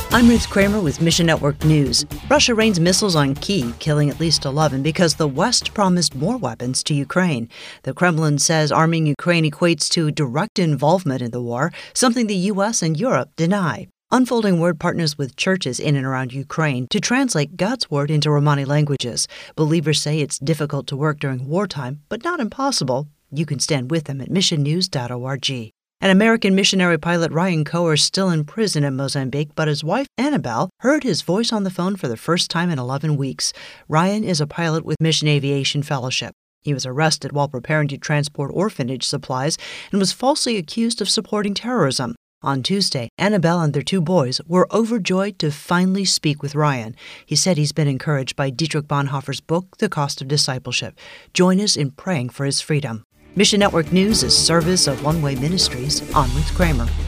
I'm Ruth Kramer with Mission Network News. Russia rains missiles on Kyiv, killing at least 11 because the West promised more weapons to Ukraine. The Kremlin says arming Ukraine equates to direct involvement in the war, something the U.S. and Europe deny. Unfolding Word partners with churches in and around Ukraine to translate God's Word into Romani languages. Believers say it's difficult to work during wartime, but not impossible. You can stand with them at missionnews.org. An American missionary pilot, Ryan Coe, is still in prison in Mozambique, but his wife, Annabelle, heard his voice on the phone for the first time in 11 weeks. Ryan is a pilot with Mission Aviation Fellowship. He was arrested while preparing to transport orphanage supplies and was falsely accused of supporting terrorism. On Tuesday, Annabelle and their 2 boys were overjoyed to finally speak with Ryan. He said he's been encouraged by Dietrich Bonhoeffer's book, The Cost of Discipleship. Join us in praying for his freedom. Mission Network News is service of One Way Ministries. I'm Ruth Kramer.